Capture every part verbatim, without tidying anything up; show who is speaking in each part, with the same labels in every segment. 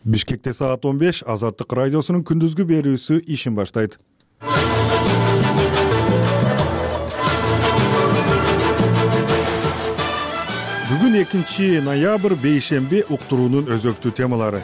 Speaker 1: Бишкекте саат он беш Азаттык радиосунун күндүзгү берүүсү ишин баштайт. Бүгүн экинчи ноябрь бейшемби, уктуруунун өзөктүү темалары.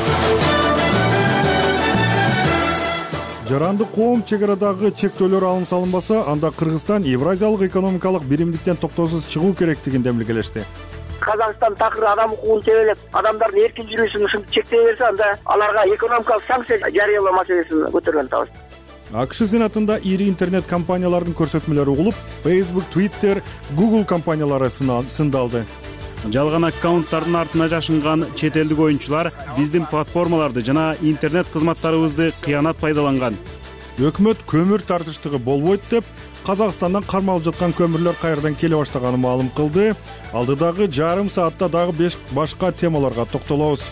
Speaker 1: Жарандык коом чек арадагы чектөөлөр алым салынбаса, анда Кыргызстан Евразиялык экономикалык биримдиктен токтоосуз чыгуу керектигин демилгелешти.
Speaker 2: Казакстан такыр адам укугун тебелеп, адамдардын эркин жүрүшүн ушинтип чектей берсе, анда аларга экономикалык санкция жарыялоо маселесин көтөргөн атабыз.
Speaker 1: АКШ Сенатында ири интернет компаниялардын көрсөтмөлөрү угулуп, Facebook, Twitter, Google компаниялары сындалды.
Speaker 3: Жалган аккаунттардын артына жашынган чет элдик оюнчулар биздин платформаларды жана интернет кызматтарыбызды кыянат пайдаланган.
Speaker 1: Өкмөт көмүр тартыштыгы болбойт деп, Казакстандан кармалып жаткан көмүрлөр кайрадан келе баштаганын маалым кылды. Алдыдагы жарым саатта дагы беш башка темаларга токтолобуз.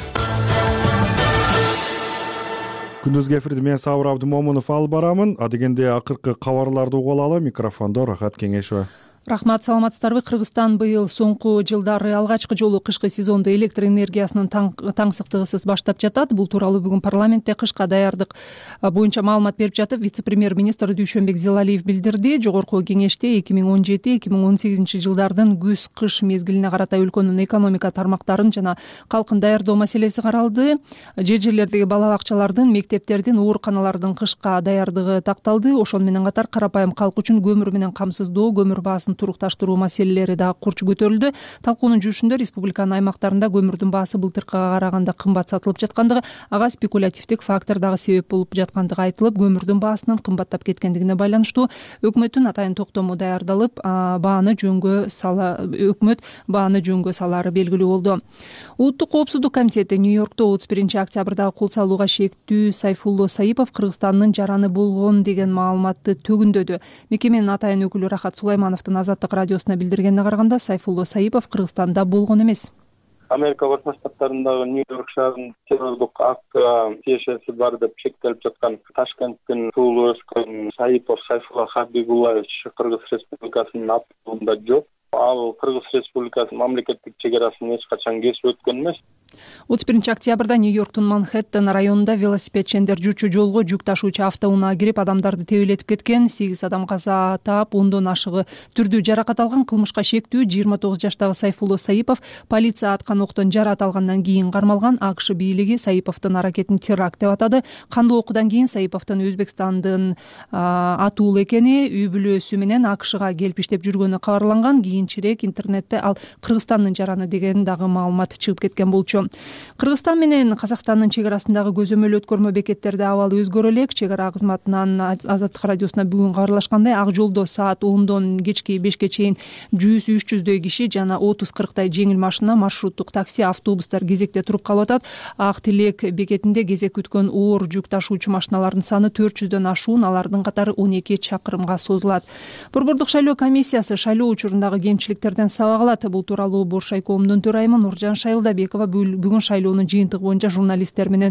Speaker 1: Күндүзгү эфирди мен Сабыр Абдымомунов алып барамын. Адегенде акыркы кабарларды угуп алалы. Микрофондо Рахат Кеңешова.
Speaker 4: Рахмат, саламатсыздарбы? Кыргызстан быйыл соңку жылдары алгачкы жолу кышкы сезондо электр энергиясынын таңсыктыгысыз баштап жатат. Бул тууралуу бүгүн парламентте кышка даярдык боюнча маалымат берип жатып, вице-премьер-министр Дүйшөнбек Зилалиев билдирди. Жогорку кеңеште эки миң он жети эки миң он сегизинчи жылдардын күз-кыш мезгилине карата өлкөнүн экономика тармактарын жана калкын даярдоо маселеси каралды. Жер жерлердеги бала бакчалардын, мектептердин, ооруканалардын кышка даярдыгы такталды. Ошону менен катар карапайым калк үчүн көмүр менен камсыздоо, көмүр баасын турукташтыруу маселелери да курч көтөрүлдү. Талкуунун жүрүшүндө республиканын аймактарында көмүрдүн баасы былтыркыга караганда кымбат сатылып жаткандыгы, ага спекулятивдик фактор дагы себеп болуп жаткандыгы айтылып, көмүрдүн баасынын кымбаттап кеткендигине байланыштуу өкмөттүн атайын токтому даярдалып, бааны жөнгө сала өкмөт бааны жөнгө салаары белгилүү болду. Улуттук коопсуздук комитети Нью-Йоркто отуз биринчи октябрда кол салууга шектүү Сайфулло Саипов Кыргызстандын жараны болгон деген маалыматты төгүндөдү. Мекеменин атайын өкүлү Рахат Сулаймановдун Азаттык радиосуна билдиргенине караганда, Сайфулло Саипов Кыргызстанда болгон эмес.
Speaker 5: Америка Birleşmiş Штаттарындагы Нью-Йорк шаарынын террордук актка тиешеси бар деп шектелип жаткан Ташкенттин туулуп өскөн Саипов Сайфулла Хабибуллович Кыргыз Республикасынын атында жок. Ал Кыргыз Республикасынын мамлекеттик чек арасын эч качан кесип өткөн эмес.
Speaker 4: отуз биринчи октябрда Нью-Йорктун Манхэттен районунда велосипедчендер жүрчү жолго жүк ташуучу автоунаа кирип, адамдарды тебелетип кеткен. сегиз адам каза таап, ондон ашыгы түрдүү жаракат алган. Кылмышка шектүү жыйырма тогуз жаштагы Сайфулло Саипов полиция аткан октон жарат алгандан кийин кармалган. АКШ бийлиги Саиповдун аракетин теракт деп атады. Кандуу окуудан кийин Саиповдун Өзбекстандын атуул экени, үй бүлөсү менен АКШга келип иштеп жүргөнү кабарланган. Кийинчерээк интернетте ал Кыргызстандын жараны деген дагы маалымат чыгып кеткен болчу. Кыргызстан менен Казакстандын чек арасындагы көзөмөл өткөрмө бекеттерде абалы өзгөрө элек. Чек ара кызматынан Азаттык радиосуна бүгүн кабарлашкандай, Ак жолдо саат ондон кечки бешке чейин жүз үч жүздөй киши жана отуз кырктай жеңил машина, маршруттук такси, автобустар кезекте туруп калып атат. Ак Тилек бекетинде кезек күткөн оор жүк ташуучу машиналардын саны төрт жүздөн ашуун, алардын катары он эки чакырымга созулат. Борбордук шайлоо комиссиясы шайлоо учурундагы кемчиликтерден сабак алат. Бул тууралуу Боршайкомдун төрайымы Нуржан Шайылдабекова бүгүн шайлоонун жыйынтыгы боюнча журналисттер менен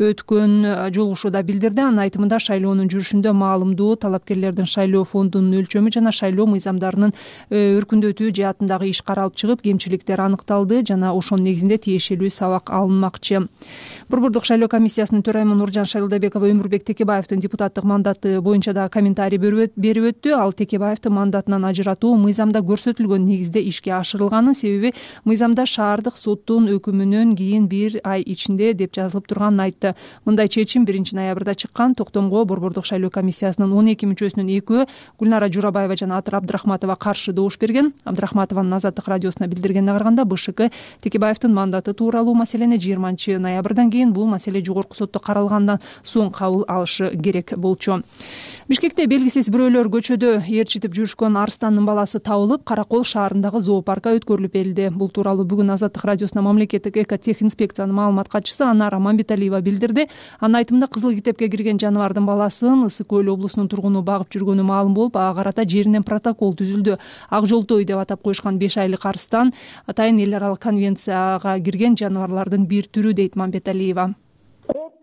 Speaker 4: өткөн жолугушууда билдирди. Анын айтымында, шайлоонун жүрүшүндө маалымдоо, талапкерлердин шайлоо фондунун өлчөмү жана шайлоо мыйзамдарынын өркүндөтүү жаатындагы иш каралып чыгып, кемчиликтер аныкталды жана ошонун негизинде тиешелүү сабак алынмакчы. Борбордук шайлоо комиссиясынын төрайымы Нуржан Шайылдабекова Өмүрбек Текебаевдин депутаттык мандаты боюнча да комментарий берип өттү. Ал Текебаевдин мандатынан ажыратуу мыйзамда көрсөтүлгөн негизде ишке ашырылганын, себеби мыйзамда шаардык соттун өкүмүнөн кийин бир ай ичинде деп жазылып турганын айтты. Мындай чечим биринчи ноябрда чыккан. Токтомго борбордук шайлоо комиссиясынын он эки мүчөсүнүн экөө, Гүлнара Журабаева жана Атыр Абдрахматова каршы добуш берген. Абдрахматованын Азаттык радиосуна билдиргенине караганда, БШК Текебаевдин мандаты тууралуу маселени жыйырманчы ноябрдан кийин, бул маселе жогорку сотто каралгандан соң кабыл алышы керек болчу. Бишкекте белгисиз бирөөлөр көчөдө ээрчитип жүрүшкөн арстандын баласы табылып, Каракол шаарындагы зоопаркка өткөрүлүп берилди. Бул тууралуу бүгүн Азаттык радиосуна мамлекеттик экотехинспекциянын маалымат катчысы Анара Мамбеталиева билдирди. Анын айтымында, Кызыл китепке кирген жаныбардын баласын Ысык Көл облусунун тургуну багып жүргөнү маалым болуп, ага карата жеринен протокол түзүлдү. Ак жолтой деп атап коюшкан беш айлык арстан атайын эл аралык конвенцияга кирген жаныбарлардын бир түрү, дейт Мамбеталиева.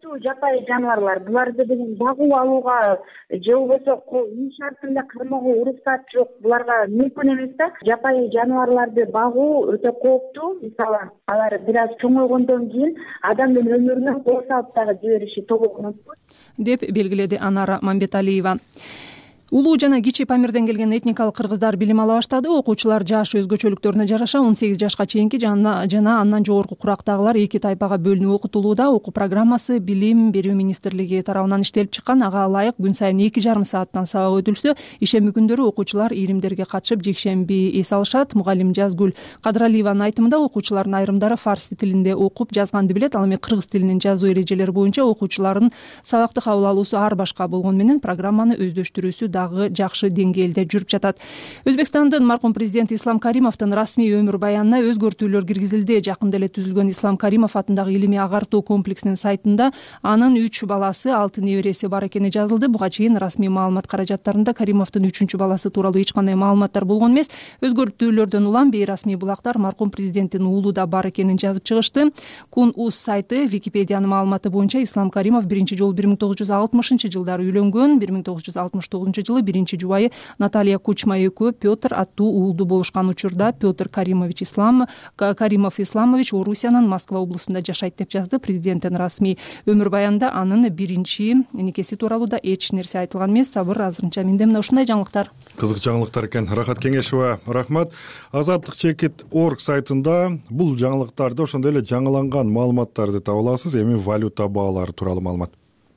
Speaker 6: кооптуу жапайы жаныбарлар. Буларды деген багуу алууга же болбосо үй шартында кармоого уруксат жок. Буларга мүмкүн эмес да. Жапайы жаныбарларды багуу өтө кооптуу. Мисалы, алар бир аз чоңойгондон кийин адамдын өмүрүнө кол салып дагы жибериши толугу мүмкүн, деп
Speaker 4: белгиледи Анара Мамбеталиева. Улуу жана кичи Памирден келген этникалык кыргыздар билим ала баштады. Окуучулар жаш өзгөчөлүктөрүнө жараша он сегиз жашка чейинки жана жана андан жогорку курактагылар эки тайпага бөлүнүп окутулууда. Окуу программасы Билим берүү министрлиги тарабынан иштелип чыккан. Ага ылайык күн сайын эки жарым сааттан сабак өтүлсө, ишемби күндөрү окуучулар ийримдерге катышып жекшемби эс алышат. Мугалим Жазгүл Кадыралиеванын айтымында окуучулардын айрымдары фарс тилинде окуп жазганды билет. Ал эми кыргыз тилинин жазуу эрежелери боюнча окуучулардын сабакты кабыл алуусу ар башка болгону менен программаны өздөштүрүүсү дагы жакшы деңгээлде жүрүп жатат. Өзбекстандын маркум президенти Ислам Каримовдун расмий өмүр баянына өзгөртүүлөр киргизилди. Жакында эле түзүлгөн Ислам Каримов атындагы илимий агартуу комплексинин сайтында анын үч баласы, алты небереси бар экени жазылды. Буга чейин расмий маалымат каражаттарында Каримовдун үчүнчү баласы тууралуу эч кандай маалыматтар болгон эмес. Өзгөртүүлөрдөн улам бейрасмий булактар маркум президенттин уулу да бар экенин жазып чыгышты. Кун Уз сайты Википедиянын маалыматы боюнча Ислам Каримов биринчи жолу бир миң тогуз жүз алтымышынчы жылдары үйлөнгөн. бир миң тогуз жүз алтымыш тогузунчу жылы биринчи жубайы Наталья Кучма экөө Петр аттуу уулду болушкан учурда Петр Каримович Ислам Каримов Исламович Орусиянын Москва облусунда жашайт деп жазды. Президенттин расмий өмүр баянында анын биринчи никеси тууралуу да эч нерсе айтылган эмес. Сабыр азырынча менде мына ушундай жаңылыктар.
Speaker 1: Кызык жаңылыктар экен. Рахат Кеңешева, рахмат. Азаттык чекит точка орг сайтында бул жаңылыктарды ошондой эле жаңыланган маалыматтарды таба аласыз. Эми валюта баалары тууралуу маалымат.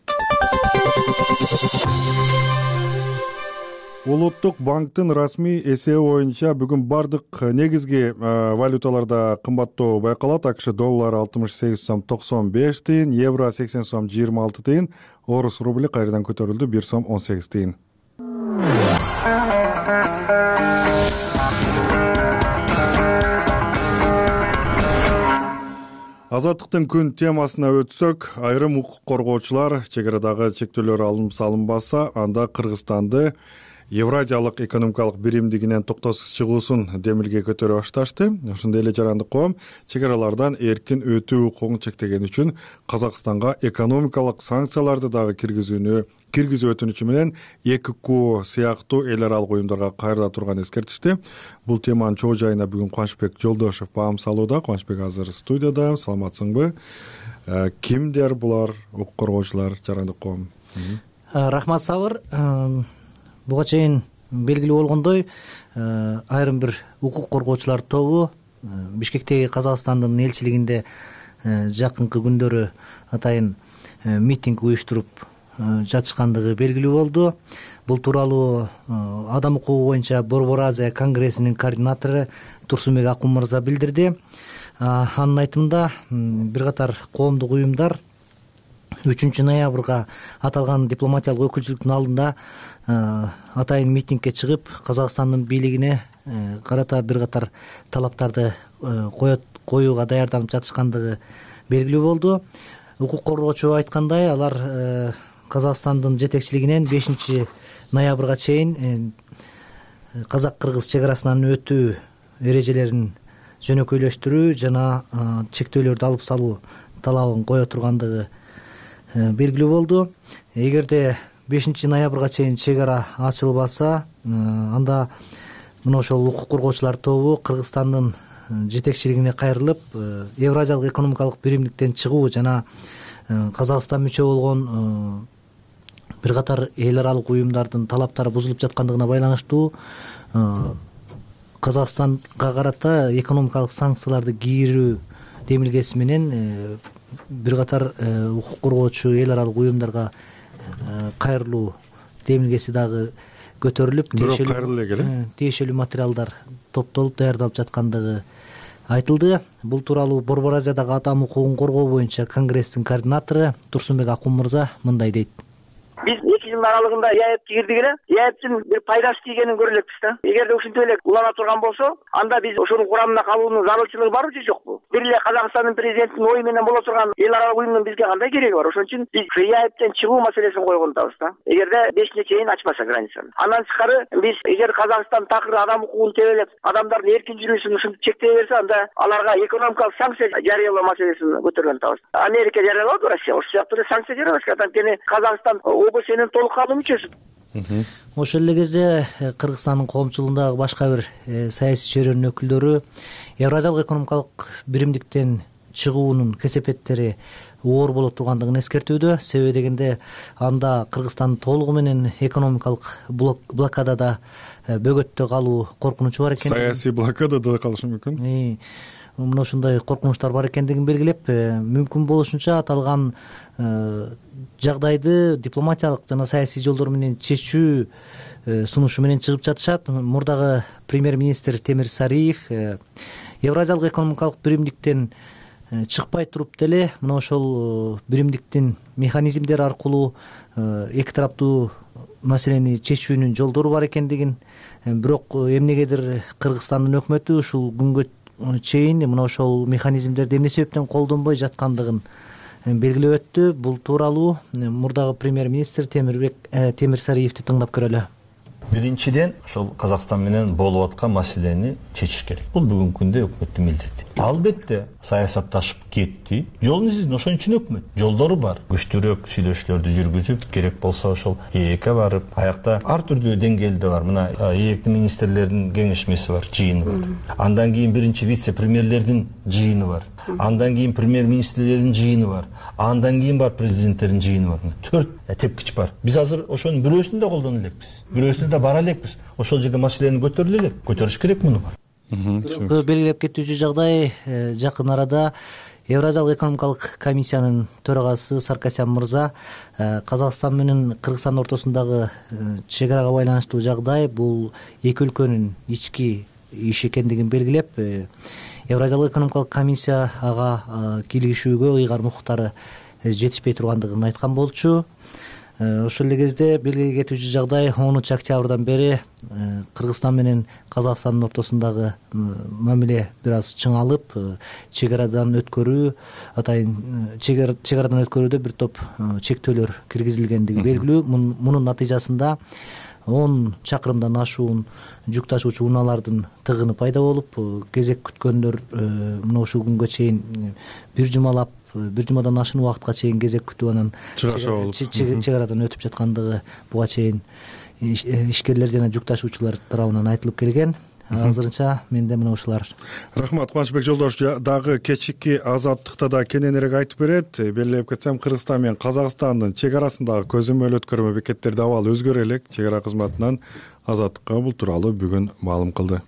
Speaker 1: Улуттук банктын расмий эсеби боюнча бүгүн бардык негизги валюталарда кымбаттоо байкалат. АКШ доллары алтымыш сегиз сом токсон беш тыйын, евро сексен сом жыйырма алты тыйын, орус рубли кайрадан көтөрүлдү бир сом он сегиз тыйын. Азаттыктын күн темасына өтсөк, айрым укук коргоочулар чек арадагы чектөөлөр алынып салынбаса, анда Кыргызстанды Евразиялык экономикалык биримдигинен токтоосуз чыгуусун демилге көтөрө башташты. Ошондой эле жарандык коом чек аралардан эркин өтүү укугун чектеген үчүн Казакстанга экономикалык санкцияларды дагы киргизүүнү киргизүү өтүнүчү менен эки ку сыяктуу эл аралык уюмдарга кайрыла турган эскертишти. Бул теманын чоо жайына бүгүн Кубанычбек Жолдошев баам салууда. Кубанычбек азыр студияда. Саламатсыңбы? Кимдер булар, укук коргоочулар, жарандык коом?
Speaker 7: Рахмат, Сабыр. Буга чейин белгилүү болгондой, айрым бир укук коргоочулар тобу Бишкектеги Казакстандын элчилигинде жакынкы күндөрү атайын митинг уюштуруп жатышкандыгы белгилүү болду. Бул тууралуу Адам укугу боюнча Борбор Азия конгрессинин координатору Турсунбек Акун мырза билдирди. Анын айтымында бир катар коомдук уюмдар үчүнчү ноябрга аталган дипломатиялык өкүлчүлүктүн алдында атайын митингге чыгып, Казакстандын бийлигине карата бир катар талаптарды коюуга даярданып жатышкандыгы белгилүү болду. Укук коргоочу айткандай, алар Казакстандын жетекчилигинен бешинчи ноябрга чейин казак-кыргыз чек арасынан өтүү эрежелерин жөнөкөйлөштүрүү жана чектөөлөрдү алып салуу талабын кое тургандыгы белгилүү болду. Эгерде бешинчи ноябрга чейин чек ара ачылбаса, анда мына ошол укук коргоочулар тобу Кыргызстандын жетекчилигине кайрылып, Евразиялык экономикалык биримдиктен чыгуу жана Казакстан мүчө болгон бир катар эл аралык уюмдардын талаптары бузулуп жаткандыгына байланыштуу Казакстанга карата экономикалык санкцияларды кийирүү демилгеси менен бир катар укук коргоочу эл аралык уюмдарга кайрылуу демилгеси дагы көтөрүлүп, тиешелүү материалдар топтолуп даярдалып жаткандыгы айтылды. Бул тууралуу Борбор Азиядагы адам укугун коргоо боюнча конгресстин координатору Турсунбек Акун мырза мындай дейт.
Speaker 2: Биз эки жылдын аралыгында ЯЭПке кирдик эле. ЯЭПтин бир пайдасы тийгенин көрө элекпиз да. Эгерде ушинтип эле улана турган болсо, анда биз ошонун курамына калуунун зарылчылыгы барбы же жокпу? Бир эле Казакстандын президентинин ою менен боло турган эл аралык уюмдун бизге кандай кереги бар? Ошон үчүн биз ЯЭПтен чыгуу маселесин койгон атабыз да. Эгерде бешине чейин ачпаса границаны. Андан тышкары биз эгер Казакстан такыр адам укугун тебелеп, адамдардын эркин жүрүүсүн ушинтип чектей берсе, анда аларга экономикалык санкция жарыялоо маселесин көтөргөн атабыз. Америка жарыялады, Россия ошол сыяктуу эле санкция жарыялаш керек. Анткени Казакстан ОБСнин толук калуу мүчөсү.
Speaker 7: Ошол эле кезде Кыргызстандын коомчулугундагы башка бир саясий чөйрөнүн өкүлдөрү Евразиялык экономикалык биримдиктен чыгуунун кесепеттери оор боло тургандыгын эскертүүдө. Себеби дегенде анда Кыргызстан толугу менен экономикалык блокадада бөгөттө калуу коркунучу бар экен.
Speaker 1: Саясий блокадада калышы мүмкүн.
Speaker 7: Мына ушундай коркунучтар бар экендигин белгилеп, мүмкүн болушунча аталган жагдайды дипломатиялык жана саясий жолдор менен чечүү сунушу менен чыгып жатышат. Мурдагы премьер-министр Темир Сариев Евразиялык экономикалык биримдиктен чыкпай туруп деле мына ошол биримдиктин механизмдери аркылуу эки тараптуу маселени чечүүнүн жолдору бар экендигин, бирок эмнегедир Кыргызстандын өкмөтү ушул күнгө чейин мына ошол механизмдерди эмне себептен колдонбой жаткандыгын белгилеп өттү. Бул тууралуу мурдагы премьер-министр Темирбек Темир Сариевди тыңдап көрөлү.
Speaker 8: Биринчиден, ошол Казакстан менен болуп аткан маселени чечиш керек. Бул бүгүнкү күндө өкмөттүн милдети. Албетте саясатташып кетти. Жолун издейт. Ошон үчүн өкмөт жолдору бар. Күчтүүрөөк сүйлөшүүлөрдү жүргүзүп, керек болсо ошол ээкке барып, аякта ар түрдүү деңгээлде бар. Мына ээктин министрлердин кеңешмеси бар, жыйыны бар. Андан кийин биринчи вице-премьерлердин жыйыны бар. Андан кийин премьер-министрлердин жыйыны бар. Андан кийин бар президенттердин жыйыны бар. Төрт тепкич бар. Биз азыр ошонун бирөөсүн да колдоно элекпиз. Бирөөсүн да бара элекпиз. Ошол жерде маселени көтөрүлө элек. Көтөрүш керек муну бар.
Speaker 7: Белгилеп кетүүчү жагдай жакын арада Евразиялык экономикалык комиссиянын төрагасы Саркасян мырза Казакстан менен Кыргызстан ортосундагы чек арага байланыштуу жагдай бул эки өлкөнүн ички иши экендигин белгилеп, Евразиялык экономикалык комиссия ага кийлигишүүгө ыйгар мукуктары жетишпей тургандыгын айткан болчу. Ошол эле кезде белгилей кетүүчү жагдай онунчу октябрдан бери Кыргызстан менен Казакстандын ортосундагы мамиле бир аз чыңалып, чек арадан өткөрүү, атайын чек арадан өткөрүүдө бир топ чектөөлөр киргизилгендиги белгилүү. Мунун натыйжасында он чакырымдан ашуун жүк ташуучу унаалардын тыгыны пайда болуп, кезек күткөндөр мына ушул күнгө чейин бир жумалап бир жумадан ашуун убакытка чейин кезек күтүп анан чек арадан өтүп жаткандыгы буга чейин ишкерлер жана жүк ташуучулар тарабынан айтылып келген. Азырынча менде мына ушулар.
Speaker 1: Рахмат, Кубанычбек Жолдош дагы кечки азаттыкта да кененирээк айтып берет. Белгилеп кетсем, Кыргызстан менен Казакстандын чек арасындагы көзөмөл өткөрмө бекеттерде абал өзгөрө элек. Чек ара кызматынан азаттыкка бул тууралуу бүгүн маалым кылды.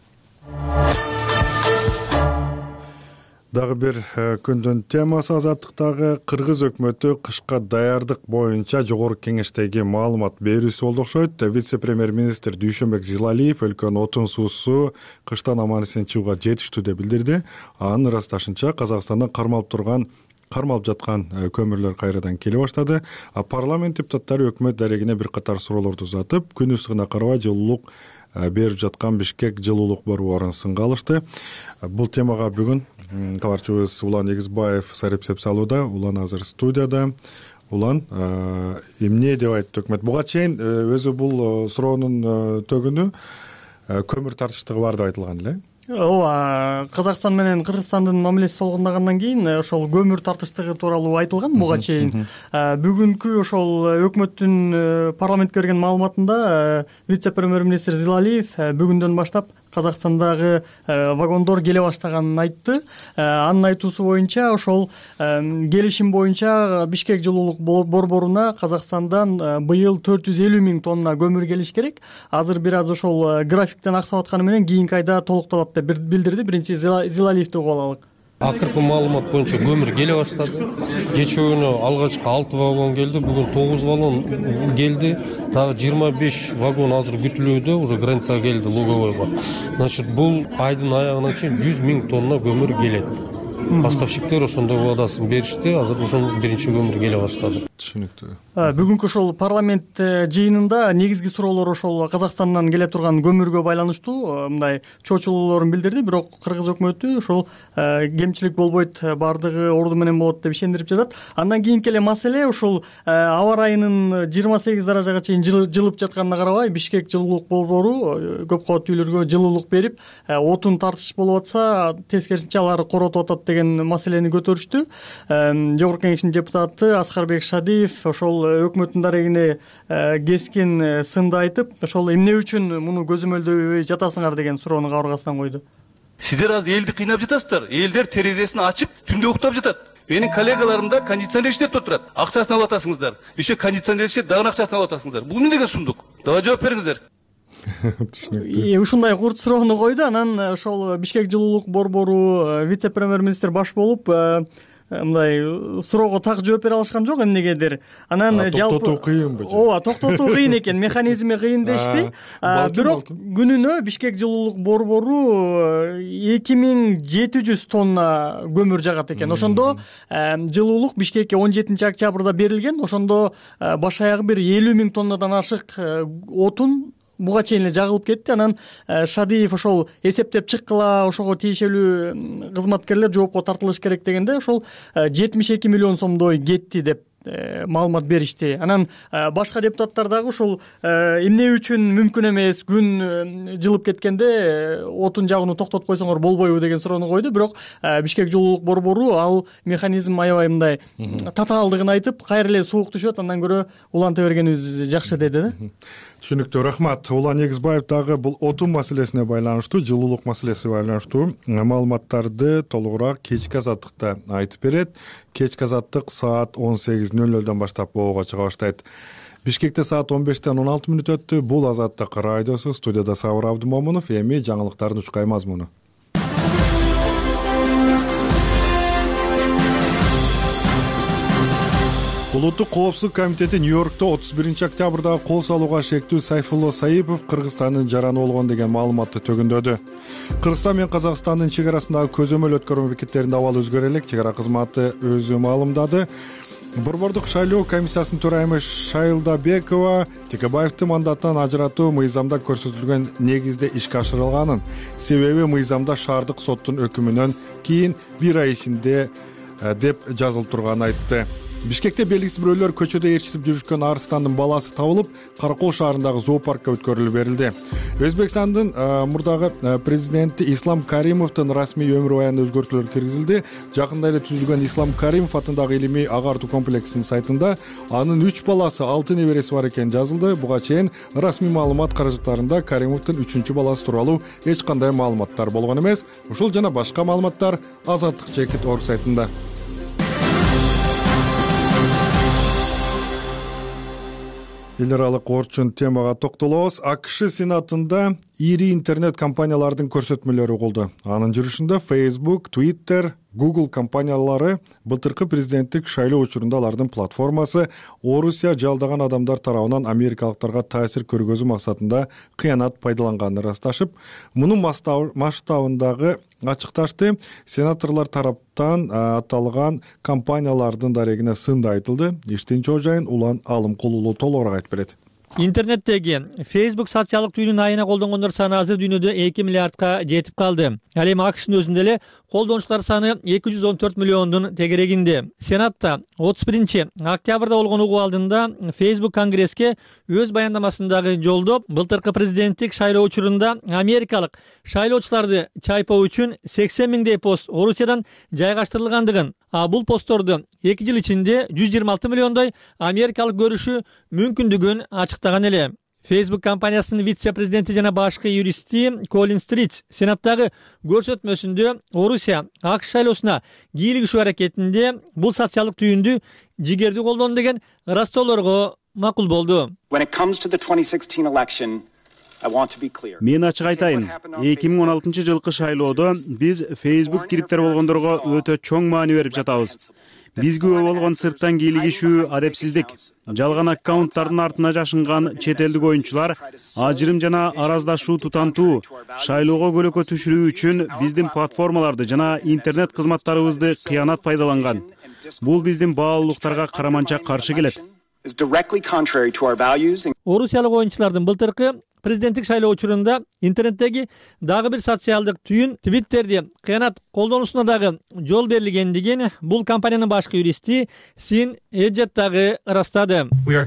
Speaker 1: Дагы бир күндүн темасы азаттыктагы кыргыз өкмөтү кышка даярдык боюнча жогорку кеңештеги маалымат берүүсү болду окшойт. Вице-премьер-министр Дүйшөнбек Зилалиев өлкөнүн отун суусу кыштан аман-эсен чыгууга жетиштүү деп билдирди. Анын ырасташынча Казакстандан кармалып турган кармалып жаткан көмүрлөр кайрадан келе баштады. А парламент депутаттары өкмөт дарегине бир катар суроолорду узатып, күн ысыгына карабай жылуулук берип жаткан Бишкек жылуулук борборун сынга алышты. Бул темага бүгүн кабарчыбыз Улан Эгизбаев сарепсеп салууда. Улан азыр студияда. Улан, эмне деп айтты өкмөт? Буга чейин өзү бул суроонун төгүнү көмүр тартыштыгы бар деп айтылган эле.
Speaker 9: Ооба, Казакстан менен Кыргызстандын мамилеси солгундагандан кийин ошол көмүр тартыштыгы тууралуу айтылган буга чейин. Бүгүнкү ошол өкмөттүн парламентке берген маалыматында вице-премьер-министр Зилалиев бүгүндөн баштап Казакстандагы вагондор келе баштаганын айтты. Анын айтуусу боюнча ошол келишим боюнча Бишкек жылуулук борборуна Казакстандан быйыл төрт жүз элүү миң тонна көмүр келиш керек. Азыр бир аз ошол графиктен аксап атканы менен кийинки айда толукталат деп билдирди. Биринчи Зилалиевди угуп алалык.
Speaker 10: Акыркы маалымат боюнча көмүр келе баштады. Кечээ күнү алгачкы алты вагон келди, бүгүн тогуз вагон келди. Дагы жыйырма беш вагон азыр күтүлүүдө, уже границага келди Луговойго. Значит, бул айдын аягына чейин жүз миң тонна көмүр келет. поставщиктер ошондой убадасын беришти, азыр ошол биринчи көмүр келе баштады.
Speaker 1: Түшүнүктүү.
Speaker 9: Бүгүнкү ошол парламент жыйынында негизги суроолор ошол Казакстандан келе турган көмүргө байланыштуу мындай чочулуулорун билдирди. Бирок кыргыз өкмөтү ошол кемчилик болбойт, баардыгы орду менен болот деп ишендирип жатат. Андан кийинки эле маселе ошол аба ырайынын жыйырма сегиз даражага чейин жылып жатканына карабай, Бишкек жылуулук борбору көп кабаттуу үйлөргө жылуулук берип, отун тартыш болуп атса, тескерисинче алар коротуп атат деген маселени көтөрүштү. Жогорку Кеңештин депутаты Аскарбек Шадиев ошол өкмөттүн дарегине кескин сынды айтып, ошол эмне үчүн муну көзөмөлдөбөй жатасыңар деген суроону кабыргасынан койду.
Speaker 11: Сиздер азыр элди кыйнап жатасыздар. Элдер терезесин ачып түндө уктап жатат. Менин коллегаларым да кондиционер иштеп отурат. Акчасын алып атасыңыздар. Еще кондиционер иштеп, дагы акчасын алып атасыңыздар. Бул эмне деген сумдук? Давай жооп бериңиздер.
Speaker 9: Түшүнүктүү. Ушундай курт суроону койду. Анан ошол Бишкек жылуулук борбору вице-премьер-министр баш болуп, мындай суроого так жооп бере алышкан жок эмнегедир. Анан жалпы
Speaker 1: токтотуу кыйынбы?
Speaker 9: Ооба, токтотуу кыйын экен, механизми кыйын дешти. Бирок күнүнө Бишкек жылуулук борбору эки миң жети жүз тонна көмүр жагат экен. Ошондо жылуулук Бишкекке он жетинчи октябрда берилген. Ошондо баш аягы бир элүү миң тоннадан ашык отун буга чейин эле жагылып кетти. Анан Шадиев ошол эсептеп чыккыла, ошого тиешелүү кызматкерлер жоопко тартылыш керек дегенде, ошол жетимиш эки миллион сомдой кетти деп маалымат беришти. Анан башка депутаттар дагы ушул эмне үчүн мүмкүн эмес, күн жылып кеткенде отун жагууну токтотуп койсоңор болбойбу деген суроону койду. Бирок Бишкек жылуулук борбору ал механизм аябай мындай татаалдыгын айтып, кайра эле суук түшөт, андан көрө уланта бергенибиз жакшы деди да.
Speaker 1: Түшүнүктүү, рахмат. Улан Негизбаев дагы бул отун маселесине байланыштуу, жылуулук маселесине байланыштуу маалыматтарды толугураак кечки азаттыкта айтып берет. Кечки азаттык саат он сегиз нөл нөлдөн баштап боого чыга баштайт. Бишкекте саат он бештен он алты мүнөт өттү. Бул Азаттык радиосу. Студияда Сабыр Абдымомунов. Эми жаңылыктардын учкай мазмуну. Улуттук коопсуздук комитети Нью-Йоркто отуз биринчи октябрда кол салууга шектүү Сайфулло Саипов Кыргызстандын жараны болгон деген маалыматты төгүндөдү. Кыргызстан менен Казакстандын чек арасындагы көзөмөл өткөрмө бекеттеринде абал өзгөрө элек, чек ара кызматы өзү маалымдады. Борбордук шайлоо комиссиясынын төрайымы Шайлдабекова Текебаевди мандаттан ажыратуу мыйзамда көрсөтүлгөн негизде ишке ашырылганын, себеби мыйзамда шаардык соттун өкүмүнөн кийин бир ай ичинде деп жазылып турганын айтты. Бишкекте белгисиз бирөөлөр көчөдө ээрчитип жүрүшкөн арыстандын баласы табылып, Каракол шаарындагы зоопаркка өткөрүлүп берилди. Өзбекстандын мурдагы президенти Ислам Каримовдун расмий өмүр баянына өзгөртүүлөр киргизилди. Жакында эле түзүлгөн Ислам Каримов атындагы илимий агартуу комплексинин сайтында анын үч баласы, алты небереси бар экени жазылды. Буга чейин расмий маалымат каражаттарында Каримовдун үчүнчү баласы тууралуу эч кандай маалыматтар болгон эмес. Ушул жана башка маалыматтар Азаттык чекит орг сайтында. Эл аралык орчун темага токтолобуз. АКШ Сенатында ири интернет компаниялардын көрсөтмөлөрү угулду. Анын жүрүшүндө Facebook, Twitter, Google компаниялары былтыркы президенттик шайлоо учурунда алардын платформасы Орусия жалдаган адамдар тарабынан америкалыктарга таасир көргөзүү максатында кыянат пайдаланганын ырасташып, мунун масштабындагы ачыкташты. Сенаторлор тараптан аталган компаниялардын дарегине сынды айтылды. Иштин жожайын Улан Алымкулулу толугураак айтып берет.
Speaker 12: Интернеттеги Facebook социалдык түйүнүн айына колдонгондор саны азыр дүйнөдө эки миллиардка жетип калды. Ал эми АКШнын өзүндө эле колдонуучулар саны эки жүз он төрт миллиондун тегерегинде. Сенатта отуз биринчи октябрда болгон угуу алдында Facebook Конгресске өз баяндамасындагы жолдоп, былтыркы президенттик шайлоо учурунда америкалык шайлоочуларды чайпоо үчүн сексен миңдей пост Орусиядан жайгаштырылгандыгын, а бул постторду эки жыл ичинде жүз жыйырма алты миллиондой америкалык көрүшү мүмкүндүгүн ачыктаган эле. Facebook компаниясынын вице-президенти жана башкы юристи Колин Стриц Сенаттагы көрсөтмөсүндө Орусия АКШ шайлоосуна кийлигишүү аракетинде бул социалдык түйүндү жигердүү колдону деген ырастоолорго макул болду.
Speaker 3: Мен ачык айтайын, эки миң он алтынчы жылкы шайлоодо биз Facebook кириптер болгондорго өтө чоң маани берип жатабыз. бизге күбө болгон сырттан кийлигишүү адепсиздик. Жалган аккаунттардын артына жашынган чет элдик оюнчулар ажырым жана араздашуу тутантуу шайлоого көлөкө түшүрүү үчүн биздин платформаларды жана интернет кызматтарыбызды кыянат пайдаланган. Бул биздин баалуулуктарга караманча каршы келет.
Speaker 12: Орусиялык оюнчулардын былтыркы президенттик шайлоо учурунда интернеттеги дагы бир социалдык түйүн Твиттерди кыянат колдонуусуна дагы жол берилгендигин бул компаниянын башкы юристи Син Эджет дагы ырастады.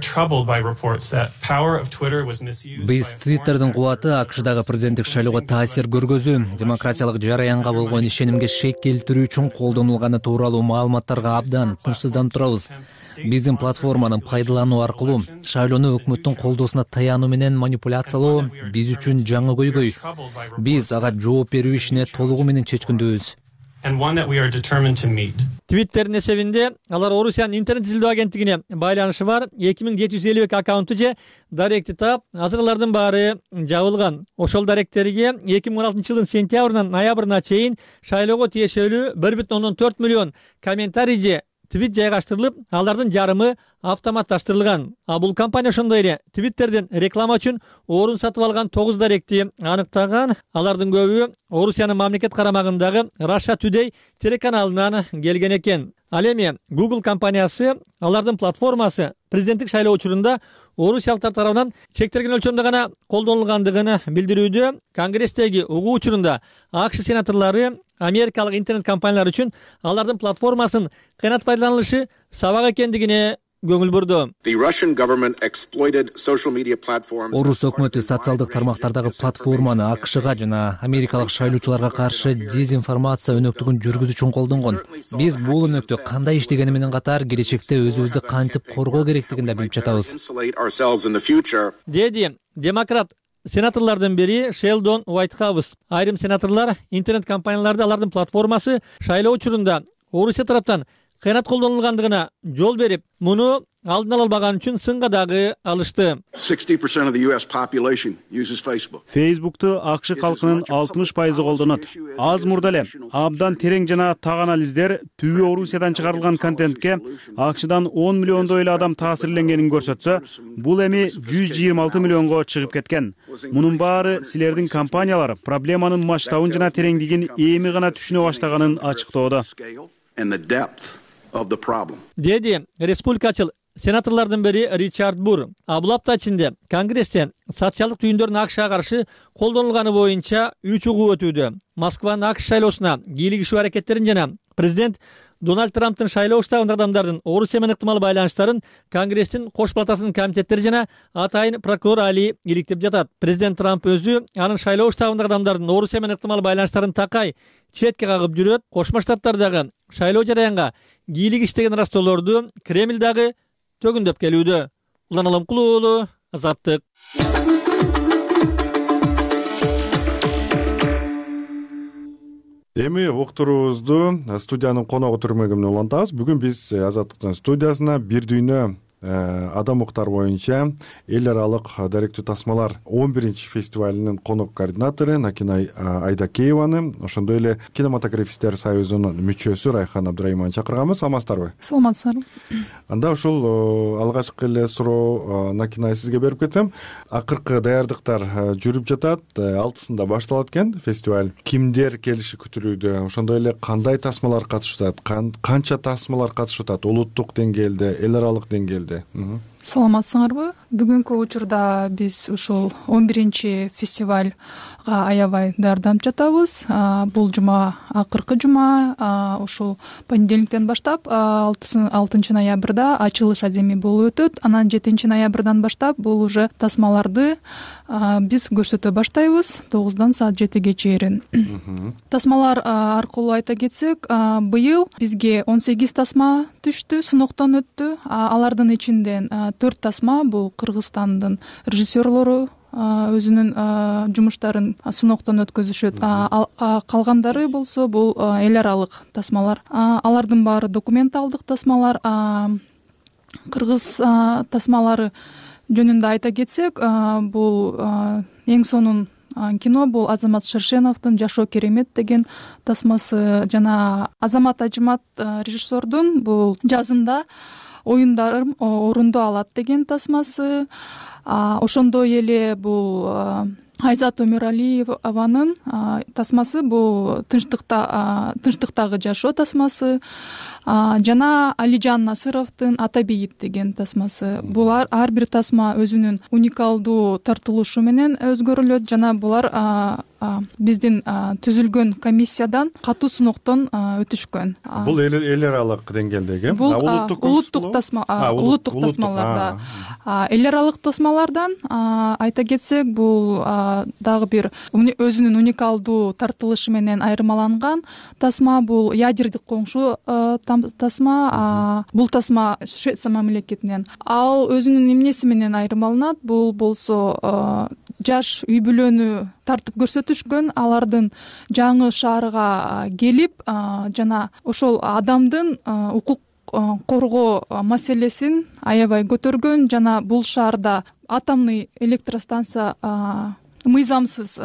Speaker 13: Биз Твиттердин кубаты АКШдагы президенттик шайлоого таасир көргөзүү, демократиялык жараянга болгон ишенимге шек келтирүү үчүн колдонулганы тууралуу маалыматтарга абдан тынчсызданып турабыз. Биздин платформаны пайдалануу аркылуу шайлоону өкмөттүн колдоосуна таянуу менен манипуляциялоо биз үчүн жаңы көйгөй. Биз ага жооп берүү ишине толугу менен чечкиндүүбүз.
Speaker 12: Твиттердин эсебинде алар Орусиянын интернет изилдөө агенттигине байланышы бар эки миң жети жүз элүү эки аккаунту же даректи таап, азыр алардын баары жабылган. Ошол даректерге эки миң он алтынчы жылдын сентябрынан ноябрына чейин шайлоого тиешелүү бир бүтүн ондон төрт миллион комментарий же твит жайгаштырылып, алардын жарымы автоматташтырылган. А бул компания ошондой эле Твиттерден реклама үчүн орун сатып алган тогуз даректи аныктаган. Алардын көбү Орусиянын мамлекет карамагындагы Russia Today телеканалынан келген экен. Ал эми Google компаниясы алардын платформасы президенттик шайлоо учурунда орусиялыктар тарабынан чектелген өлчөмдө гана колдонулгандыгын билдирүүдө. Конгресстеги угуу учурунда АКШ сенаторлору америкалык интернет компаниялар үчүн алардын платформасын кыянат пайдаланылышы сабак экендигине көңүл бурду.
Speaker 13: Орус өкмөтү социалдык тармактардагы платформаны АКШга жана америкалык шайлоочуларга каршы дезинформация өнөктүгүн жүргүзүү үчүн колдонгон. Биз бул өнөктү кандай иштегени менен катар келечекте өзүбүздү кантип коргоо керектигин да билип жатабыз,
Speaker 12: деди демократ сенаторлордун бири Шелдон Уайтхаус. Айрым сенаторлор интернет компанияларды алардын платформасы шайлоо учурунда Орусия тараптан кыянат колдонулгандыгына жол берип, муну алдын ала албаган үчүн сынга дагы алышты.
Speaker 3: Фейсбукту АКШ калкынын алтымыш пайызы колдонот. Аз мурда эле абдан терең жана так анализдер түбү Орусиядан чыгарылган контентке АКШдан он миллиондой эле адам таасирленгенин көрсөтсө, бул эми жүз жыйырма алты миллионго чыгып кеткен. Мунун баары силердин компаниялар проблеманын масштабын жана тереңдигин эми гана түшүнө баштаганын ачыктоодо,
Speaker 12: деди республикачыл сенаторлордун бири Ричард Бур. А бул апта ичинде Конгрессте социалдык түйүндөрдүн АКШга каршы колдонулганы боюнча үч угуу өтүүдө. Москванын АКШ шайлоосуна кийлигишүү аракеттерин жана президент Дональд Трамптын шайлоо штабындагы адамдардын Орусия менен ыктымал байланыштарын Конгресстин кош палатасынын комитеттери жана атайын прокурор Али иликтеп жатат. Президент Трамп өзү анын шайлоо штабындагы адамдардын Орусия менен ыктымал байланыштарын такай четке кагып жүрөт. Кошмо Штаттардагы шайлоо жараянга кийлигиштеген растоолорду Кремль дагы төгүндөп келүүдө. Улан Алымкулуу уулу, Азаттык.
Speaker 1: Эми уктуруубузду студиянын коногу түрмөгү менен улантабыз. Бүгүн биз Азаттыктын студиясына бир дүйнө адам укуктары боюнча эл аралык даректүү тасмалар он биринчи фестивалынын конок координатору Накинай Айдакееваны, ошондой эле кинематографисттер союзунун мүчөсү Райхан Абдырайымованы чакырганбыз. Саламатсыздарбы?
Speaker 4: Саламатсыздарбы.
Speaker 1: Анда ушул алгачкы эле суроо Накинай сизге берип кетсем. Акыркы даярдыктар жүрүп жатат, алтысында башталат экен фестиваль. Кимдер келиши күтүлүүдө? Ошондой эле кандай тасмалар катышат? Канча тасмалар катышат? Улуттук деңгээлде, эл аралык деңгээлде?
Speaker 4: Саламатсыңарбы? Бүгүнкү учурда биз ушул он биринчи фестивалга аябай даярданып жатабыз. Бул жума акыркы жума, ушул понедельниктен баштап алтынчы ноябрда ачылыш адеми болуп өтөт. Анан жетинчи ноябрдан баштап бул уже тасмаларды биз көрсөтө баштайбыз тогуздан саат жетиге чейин. Тасмалар аркылуу айта кетсек, быйыл бизге он сегиз тасма түштү, сыноктон өттү. Алардын ичинден төрт тасма бул Кыргызстандын режиссерлору өзүнүн жумуштарын сыноктон өткөзүшөт. Калгандары болсо бул эл аралык тасмалар. Алардын баары документалдык тасмалар. Кыргыз тасмалары жөнүндө айта кетсек, бул эң сонун кино бул Азамат Шершеновдун Жашоо керемет деген тасмасы жана Азамат Ажымат режиссердун бул жазында оюндарым орундуу алат деген тасмасы, ошондой эле бул Айзат Өмүралиеванын тасмасы бул тынчтыкта тынчтыктагы жашоо тасмасы жана Алижан Насыровдун Ата бейит деген тасмасы. Булар ар бир тасма өзүнүн уникалдуу тартылышы менен өзгөрүлөт жана булар биздин түзүлгөн комиссиядан катуу сыноктон өтүшкөн.
Speaker 1: Бул эл аралык деңгээлдеги,
Speaker 4: бул улуттук тасма, улуттук тасмаларда. Эл аралык тасмалардан айта кетсек, бул дагы бир өзүнүн уникалдуу тартылышы менен айырмаланган тасма бул Ядердик коңшу тасма. Бул тасма Швеция мамлекетинен. Ал өзүнүн эмнеси менен айырмаланат? Бул болсо жаш үй бүлөнү тартып көрсөтүшкөн, алардын жаңы шаарга келип жана ошол адамдын укук коргоо маселесин аябай көтөргөн жана бул шаарда атомный электростанция мыйзамсыз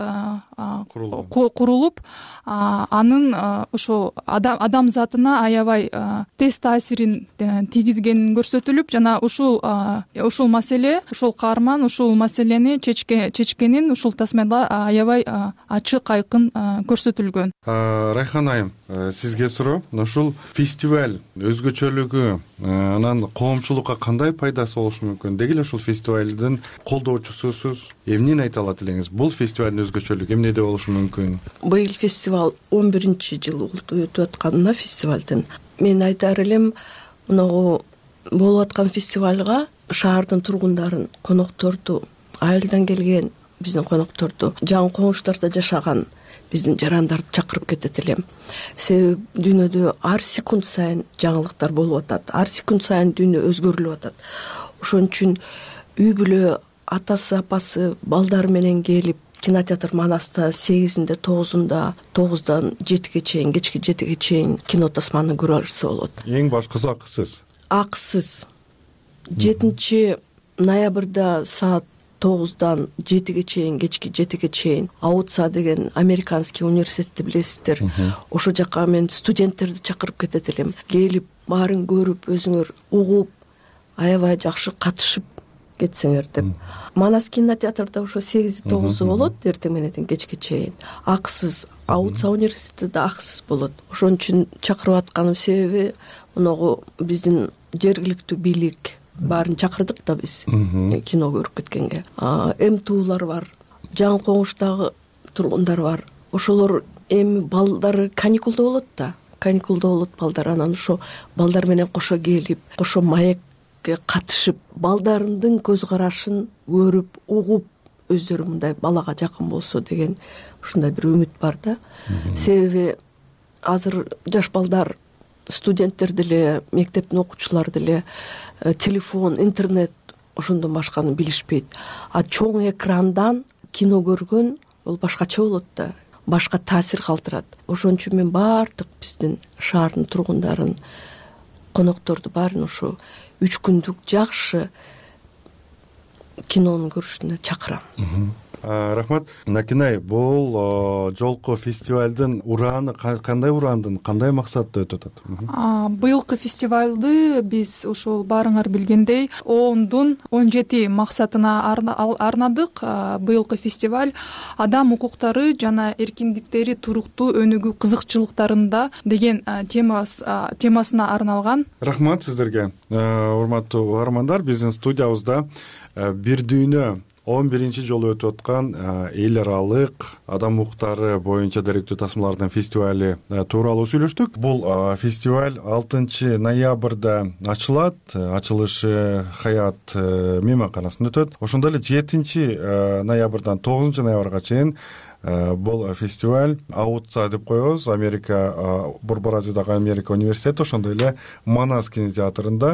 Speaker 4: курулуп, анын ошол адам затына аябай тез таасирин тийгизгени көрсөтүлүп жана ушул ушул маселе, ушул каарман ушул маселени чечкенин ушул тасмада аябай ачык айкын көрсөтүлгөн.
Speaker 1: Райхан айым, сизге суроо, ушул фестиваль өзгөчөлүгү анан коомчулукка кандай пайдасы болушу мүмкүн? Деги эле ушул фестивалдын колдоочусусуз, эмнени айта алат элеңиз? Бул фестивалдын өзгөчөлүгү эмнеде болушу мүмкүн?
Speaker 14: Быйыл фестиваль он биринчи жыл өтүп атканына фестивалдын. Мен айтар элем, мынагу болуп аткан фестивалга шаардын тургундарын, конокторду, айылдан келген биздин конокторду, жан коңуштарда жашаган биздин жарандарды чакырып кетет элем. Себеби дүйнөдө ар секунд сайын жаңылыктар болуп атат, ар секунд сайын дүйнө өзгөрүлүп атат. Ошон үчүн үй бүлө атасы, апасы, балдары менен келип кинотеатр Манаста сегизинде, тогузунда, тогуздан жетиге чейин, кечки жетиге чейин кино тасманы көрө алса болот.
Speaker 1: Эң башкысы акысыз.
Speaker 14: Акысыз. жетинчи ноябрда саат тогуздан жетиге чейин, кечки жетиге чейин Аутса деген американский университетти билесиздер. Ошол жака мен студенттерди чакырып кетет элем. Келип, баарын көрүп, өзүңөр угуп, аябай жакшы катышып кетсеңер деп. Манас кинотеатрда ошо сегизи тогузу болот, эртең менен кечке чейин. Акысыз. Аутса университетинде акысыз болот. Ошон үчүн чакырып атканым себеби, мунагу биздин жергиликтүү бийлик баарын чакырдык да биз кино көрүп кеткенге. МТУлар бар, жан коңуштагы тургундар бар. Ошолор эми балдары каникулда болот да. Каникулда болот балдар, анан ошо балдар менен кошо келип, кошо маек катышып, балдарындын көз карашын көрүп, угуп, өздөрү мындай балага жакын болсо деген ушундай бир үмүт бар да. Себеби азыр жаш балдар, студенттер деле, мектептин окуучулары деле телефон, интернет ошондон башканы билишпейт. А чоң экрандан кино көргөн ол башкача болот да, башка таасир калтырат. Ошон үчүн мен баардык биздин шаардын тургундарын, конокторду баарын ушу үч күндүк жакшы кинону көрүшүнө чакырам.
Speaker 1: Рахмат. Накинай, бул жолку фестивалдын урааны кандай ураандын, кандай максатта өтүп атат?
Speaker 4: Быйылкы фестивалды биз ошол баарыңар билгендей ондун он жети максатына арнадык. Быйылкы фестиваль адам укуктары жана эркиндиктери туруктуу өнүгүү кызыкчылыктарында деген темасына арналган.
Speaker 1: Рахмат сиздерге. Урматтуу угармандар, биздин студиябызда бир дүйнө он биринчи жолу өтүп аткан эл аралык адам укуктары боюнча деректүү тасмалардын фестивали тууралуу сүйлөштүк. Бул фестиваль алтынчы ноябрда ачылат. Ачылышы Хаят мейманканасында өтөт. Ошондой эле жетинчи ноябрдан тогузунчу ноябрга чейин бул фестиваль Аутса деп коебуз, Америка, Борбор Азиядагы Америка университети, ошондой эле Манас кинотеатрында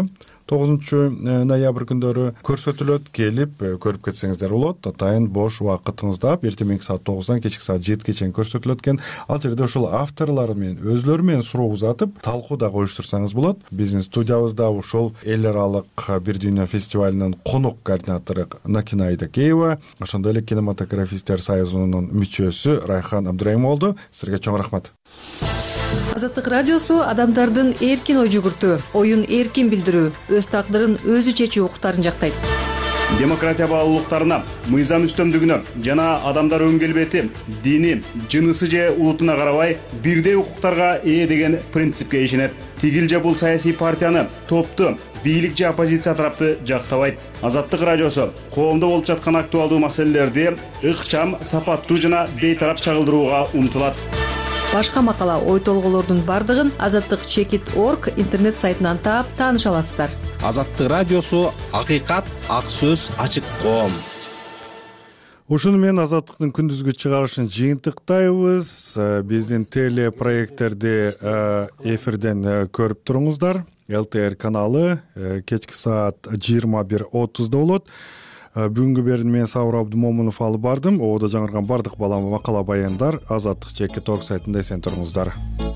Speaker 1: тогузунчу ноябрь күндөрү көрсөтүлөт, келип көрүп кетсеңиздер болот. Атайын бош убакытыңызда эртең мененки саат тогуздан кечки саат жетиге чейин көрсөтүлөт экен. Ал жерде ошол авторлор менен өзүлөрү менен суроо узатып, талкуу да коюштурсаңыз болот. Биздин студиябызда ошол эл аралык Бир дүйнө фестивалынын конок координатору Накина Айдакеева, ошондой эле кинематографисттер союзунун мүчөсү Райхан Абдырайым болду. Сизге чоң рахмат.
Speaker 15: Азаттык радиосу адамдардын эркин ой жүгүртүү, оюн эркин билдирүү, өз тагдырын өзү чечүү укуктарын жактайт.
Speaker 3: Демократия баалуулуктарына, мыйзам үстөмдүгүнө жана адамдар өн келбети, дини, жынысы же улутуна карабай бирдей укуктарга ээ деген принципке ишенет. Тигил же бул саясий партияны, топту, бийлик же оппозиция тарапты жактабайт. Азаттык радиосу коомдо болуп жаткан актуалдуу маселелерди ыкчам, сапаттуу жана бейтарап чагылдырууга умтулат.
Speaker 15: Башка макала, ой толголордун бардыгын азаттык чекит орг интернет сайтынан таап тааныша аласыздар.
Speaker 16: Азаттык радиосу акыйкат, ак сөз, ачык коом.
Speaker 1: Ушуну менен Азаттыктын күндүзгү чыгарышын жыйынтыктайбыз. Биздин телепроекттерди эфирден көрүп туруңуздар. эл тэ эр каналы кечки саат жыйырма бир отузда болот. Бүгүнкү берүүнү мен Сабыр Абдумомунов алып бардым. Ободо жаңырган бардык балама макала баяндар Азаттык чекит орг сайтында эсен туруңуздар.